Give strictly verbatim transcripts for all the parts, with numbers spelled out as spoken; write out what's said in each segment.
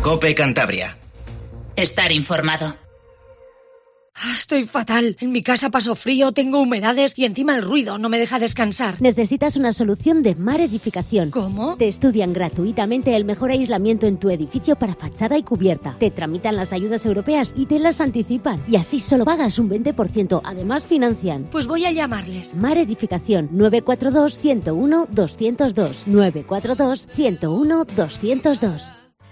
COPE Cantabria. Estar informado. Estoy fatal. En mi casa paso frío, tengo humedades y encima el ruido no me deja descansar. Necesitas una solución de Mar Edificación. ¿Cómo? Te estudian gratuitamente el mejor aislamiento en tu edificio para fachada y cubierta. Te tramitan las ayudas europeas y te las anticipan. Y así solo pagas un veinte por ciento. Además financian. Pues voy a llamarles. Mar Edificación nueve cuatro dos, uno cero uno, dos cero dos. nueve cuatro dos, uno cero uno, dos cero dos.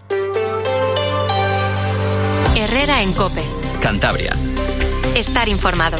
Herrera en COPE. Cantabria. Estar informado.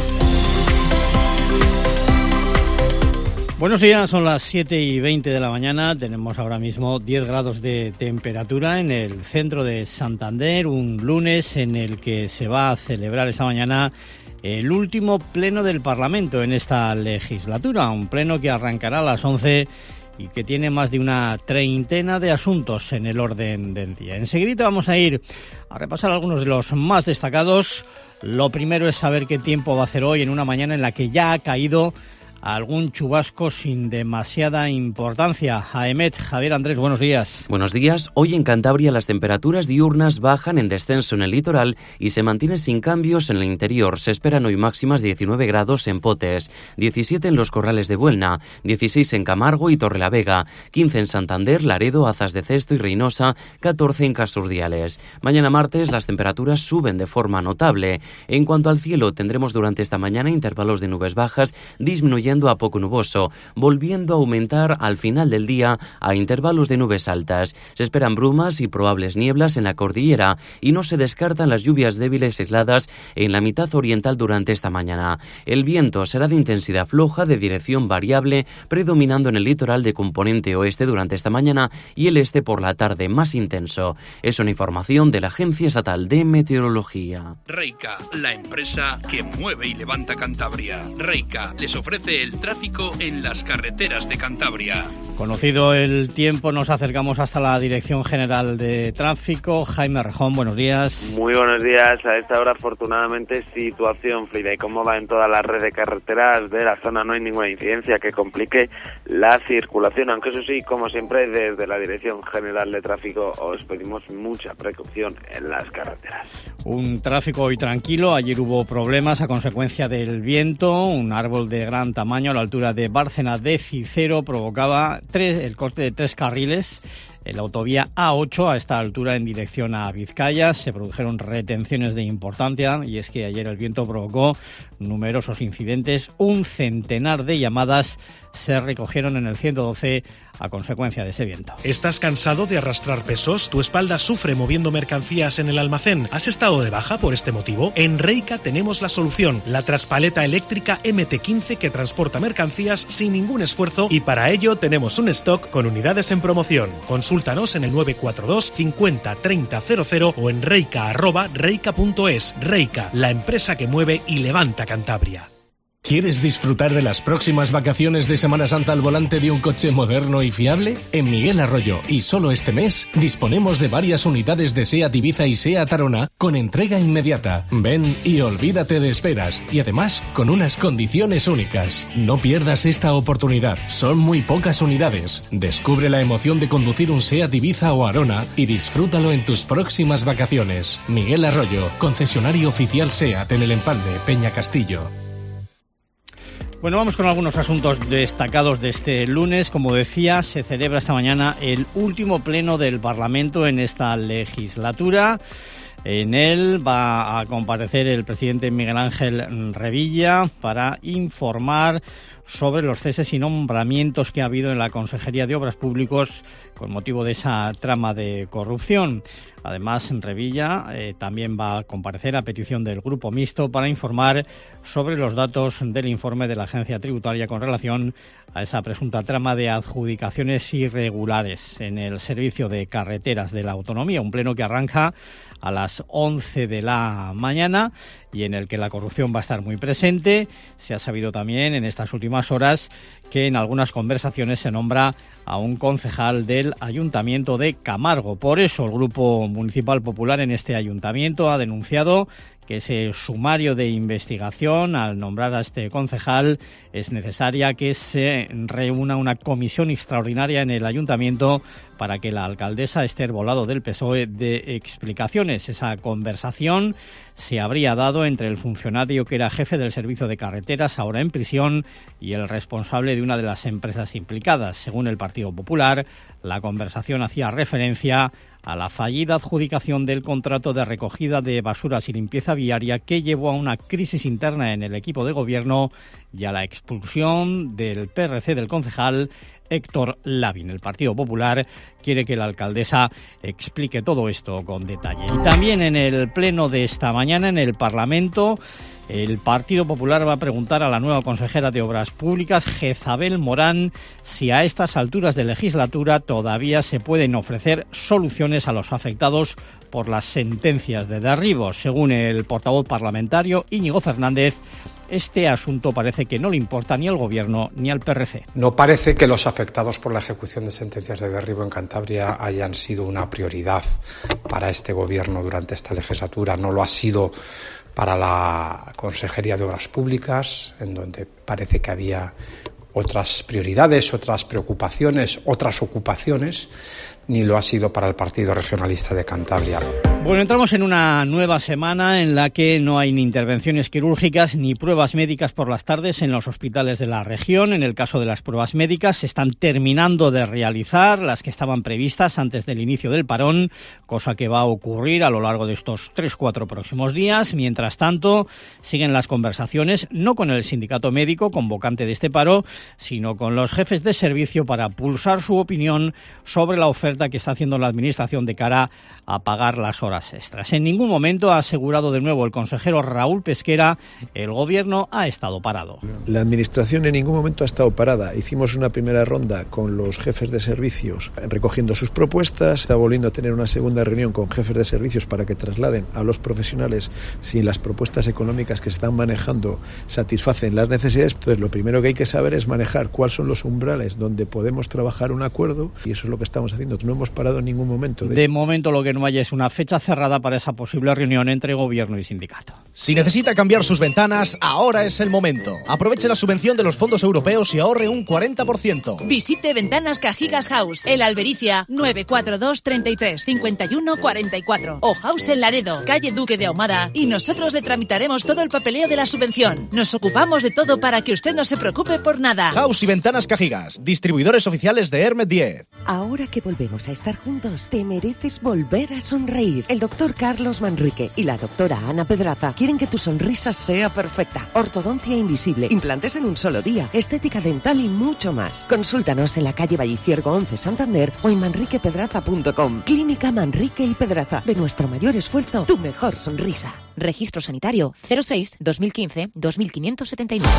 Buenos días, son las siete y veinte de la mañana. Tenemos ahora mismo diez grados de temperatura en el centro de Santander, un lunes en el que se va a celebrar esta mañana el último pleno del Parlamento en esta legislatura, un pleno que arrancará a las once y que tiene más de una treintena de asuntos en el orden del día. Enseguida vamos a ir a repasar algunos de los más destacados. Lo primero es saber qué tiempo va a hacer hoy en una mañana en la que ya ha caído algún chubasco sin demasiada importancia. Aemet, Javier Andrés, buenos días. Buenos días. Hoy en Cantabria las temperaturas diurnas bajan en descenso en el litoral y se mantienen sin cambios en el interior. Se esperan hoy máximas diecinueve grados en Potes, diecisiete en los Corrales de Buelna, dieciséis en Camargo y Torrelavega, quince en Santander, Laredo, Azas de Cesto y Reynosa, catorce en Casurdiales. Mañana martes las temperaturas suben de forma notable. En cuanto al cielo, tendremos durante esta mañana intervalos de nubes bajas disminuyendo a poco nuboso, volviendo a aumentar al final del día a intervalos de nubes altas. Se esperan brumas y probables nieblas en la cordillera y no se descartan las lluvias débiles aisladas en la mitad oriental durante esta mañana. El viento será de intensidad floja, de dirección variable, predominando en el litoral de componente oeste durante esta mañana y el este por la tarde más intenso. Es una información de la Agencia Estatal de Meteorología. Reica, la empresa que mueve y levanta Cantabria. Reica les ofrece el tráfico en las carreteras de Cantabria. Conocido el tiempo, nos acercamos hasta la Dirección General de Tráfico. Jaime Rejón, buenos días. Muy buenos días. A esta hora, afortunadamente, situación fluida y cómoda en toda la red de carreteras de la zona. No hay ninguna incidencia que complique la circulación, aunque eso sí, como siempre, desde la Dirección General de Tráfico os pedimos mucha precaución en las carreteras. Un tráfico hoy tranquilo. Ayer hubo problemas a consecuencia del viento. Un árbol de gran tamaño a la altura de Bárcena de Cicero provocaba tres, el corte de tres carriles en la autovía A ocho a esta altura en dirección a Vizcaya. Se produjeron retenciones de importancia y es que ayer el viento provocó numerosos incidentes. Un centenar de llamadas se recogieron en el ciento doce a consecuencia de ese viento. ¿Estás cansado de arrastrar pesos? ¿Tu espalda sufre moviendo mercancías en el almacén? ¿Has estado de baja por este motivo? En Reica tenemos la solución, la traspaleta eléctrica eme te quince que transporta mercancías sin ningún esfuerzo y para ello tenemos un stock con unidades en promoción. Consúltanos en el nueve cuatro dos, cincuenta, treinta, cero cero o en reica arroba reica punto es. Reica, la empresa que mueve y levanta Cantabria. ¿Quieres disfrutar de las próximas vacaciones de Semana Santa al volante de un coche moderno y fiable? En Miguel Arroyo, y solo este mes, disponemos de varias unidades de SEAT Ibiza y SEAT Arona con entrega inmediata. Ven y olvídate de esperas, y además con unas condiciones únicas. No pierdas esta oportunidad, son muy pocas unidades. Descubre la emoción de conducir un SEAT Ibiza o Arona y disfrútalo en tus próximas vacaciones. Miguel Arroyo, concesionario oficial SEAT en el Empalme, Peña Castillo. Bueno, vamos con algunos asuntos destacados de este lunes. Como decía, se celebra esta mañana el último pleno del Parlamento en esta legislatura. En él va a comparecer el presidente Miguel Ángel Revilla para informar sobre los ceses y nombramientos que ha habido en la Consejería de Obras Públicas con motivo de esa trama de corrupción. Además, Revilla eh, también va a comparecer a petición del Grupo Mixto para informar sobre los datos del informe de la Agencia Tributaria con relación a esa presunta trama de adjudicaciones irregulares en el servicio de carreteras de la autonomía. Un pleno que arranca a las once de la mañana y en el que la corrupción va a estar muy presente. Se ha sabido también en estas últimas horas que en algunas conversaciones se nombra a un concejal del Ayuntamiento de Camargo. Por eso el Grupo Municipal Popular en este ayuntamiento ha denunciado que ese sumario de investigación, al nombrar a este concejal, es necesaria que se reúna una comisión extraordinaria en el ayuntamiento para que la alcaldesa Esther Bolado del P S O E dé explicaciones. Esa conversación se habría dado entre el funcionario que era jefe del servicio de carreteras, ahora en prisión, y el responsable de una de las empresas implicadas. Según el Partido Popular, la conversación hacía referencia a la fallida adjudicación del contrato de recogida de basuras y limpieza viaria, que llevó a una crisis interna en el equipo de gobierno y a la expulsión del P R C del concejal Héctor Lavín. El Partido Popular quiere que la alcaldesa explique todo esto con detalle. Y también en el pleno de esta mañana en el Parlamento, el Partido Popular va a preguntar a la nueva consejera de Obras Públicas, Jezabel Morán, si a estas alturas de legislatura todavía se pueden ofrecer soluciones a los afectados por las sentencias de derribos. Según el portavoz parlamentario Íñigo Fernández, este asunto parece que no le importa ni al Gobierno ni al P R C. No parece que los afectados por la ejecución de sentencias de derribo en Cantabria hayan sido una prioridad para este Gobierno durante esta legislatura. No lo ha sido para la Consejería de Obras Públicas, en donde parece que había otras prioridades, otras preocupaciones, otras ocupaciones, ni lo ha sido para el Partido Regionalista de Cantabria. Bueno, entramos en una nueva semana en la que no hay ni intervenciones quirúrgicas ni pruebas médicas por las tardes en los hospitales de la región. En el caso de las pruebas médicas, se están terminando de realizar las que estaban previstas antes del inicio del parón, cosa que va a ocurrir a lo largo de estos tres, cuatro próximos días. Mientras tanto, siguen las conversaciones, no con el sindicato médico convocante de este paro, sino con los jefes de servicio para pulsar su opinión sobre la oferta que está haciendo la Administración de cara a pagar las horas extras. En ningún momento, ha asegurado de nuevo el consejero Raúl Pesquera, el Gobierno ha estado parado. La Administración en ningún momento ha estado parada. Hicimos una primera ronda con los jefes de servicios recogiendo sus propuestas. Está volviendo a tener una segunda reunión con jefes de servicios para que trasladen a los profesionales si las propuestas económicas que se están manejando satisfacen las necesidades. Entonces, lo primero que hay que saber es manejar cuáles son los umbrales donde podemos trabajar un acuerdo, y eso es lo que estamos haciendo. No hemos parado en ningún momento. De, de momento lo que no hay es una fecha cerrada para esa posible reunión entre Gobierno y sindicato. Si necesita cambiar sus ventanas, ahora es el momento. Aproveche la subvención de los fondos europeos y ahorre un cuarenta por ciento. Visite Ventanas Cajigas House, El Albericia, nueve cuatro dos, treinta y tres, cincuenta y uno, cuarenta y cuatro. O House en Laredo, calle Duque de Ahumada, y nosotros le tramitaremos todo el papeleo de la subvención. Nos ocupamos de todo para que usted no se preocupe por nada. House y Ventanas Cajigas, distribuidores oficiales de Hermet diez. Ahora que volvemos a estar juntos, te mereces volver a sonreír. El doctor Carlos Manrique y la doctora Ana Pedraza quieren que tu sonrisa sea perfecta. Ortodoncia invisible, implantes en un solo día, estética dental y mucho más. Consúltanos en la calle Valliciergo once Santander o en manrique pedraza punto com. Clínica Manrique y Pedraza. De nuestro mayor esfuerzo, tu mejor sonrisa. Registro sanitario cero seis dos mil quince dos mil quinientos setenta y nueve.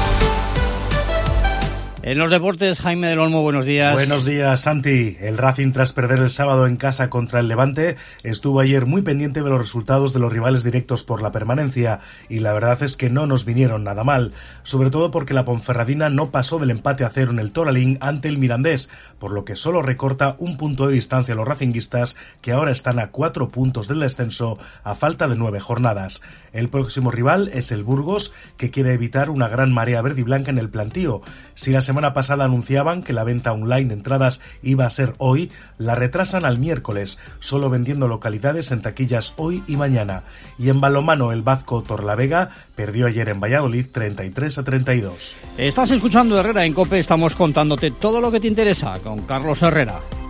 En los deportes, Jaime del Olmo, buenos días. Buenos días, Santi. El Racing, tras perder el sábado en casa contra el Levante, estuvo ayer muy pendiente de los resultados de los rivales directos por la permanencia, y la verdad es que no nos vinieron nada mal, sobre todo porque la Ponferradina no pasó del empate a cero en el Toralín ante el Mirandés, por lo que solo recorta un punto de distancia a los racinguistas, que ahora están a cuatro puntos del descenso a falta de nueve jornadas. El próximo rival es el Burgos, que quiere evitar una gran marea verde y blanca en el plantío. Si la semana pasada anunciaban que la venta online de entradas iba a ser hoy, la retrasan al miércoles, solo vendiendo localidades en taquillas hoy y mañana. Y en balonmano, el Bazco Torlavega perdió ayer en Valladolid treinta y tres a treinta y dos. Estás escuchando Herrera en COPE, estamos contándote todo lo que te interesa con Carlos Herrera.